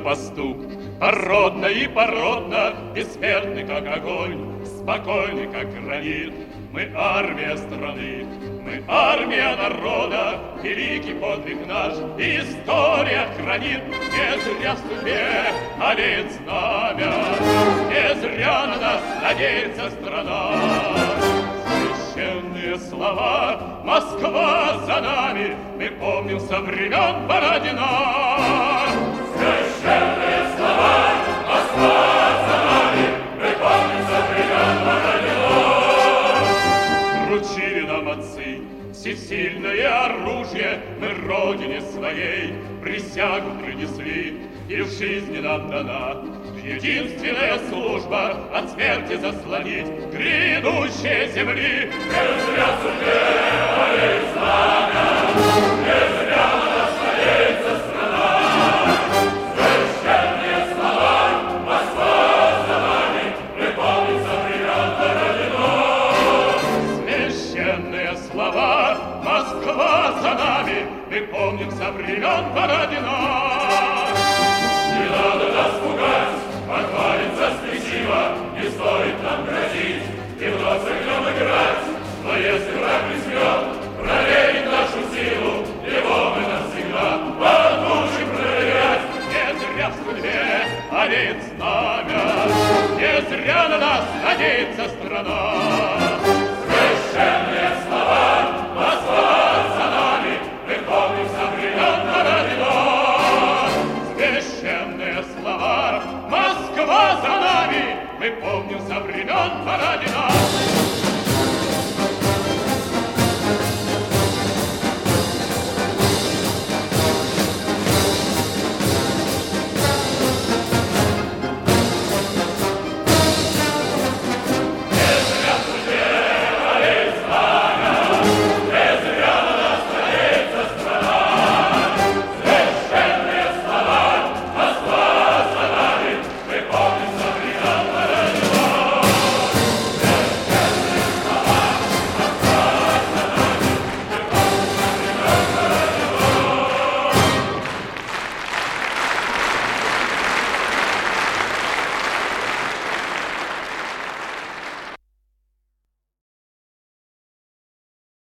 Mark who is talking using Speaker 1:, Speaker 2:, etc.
Speaker 1: посту. Породно и породно, бессмертный, как огонь, спокойный, как гранит. Мы армия страны, мы армия народа, великий подвиг наш история хранит. Не зря в судьбе олеет знамя, не зря на нас надеется страна. Священные слова, Москва за нами, мы помним со времен Бородина. Священные слова, Москва за нами, мы помним со времен Бородина. Вручили нам отцы всесильное оружие, мы родине своей присягу принесли, и в жизни нам дана единственная служба от смерти заслонить грядущие земли. Не зря судьбе олеет знамя, не зря на нас надеется страна. Священные слова, Москва за нами, мы помним со времен Бородино. Священные слова, Москва за нами, мы помним со времен Бородино. Не надо нас пугать, отвалится спесиво, не стоит нам грозить и вновь с огнем играть. Но если враг рискнет проверить нашу силу, его мы навсегда подучим проверять. Не зря в судьбе олеет знамя, не зря на нас надеется страна.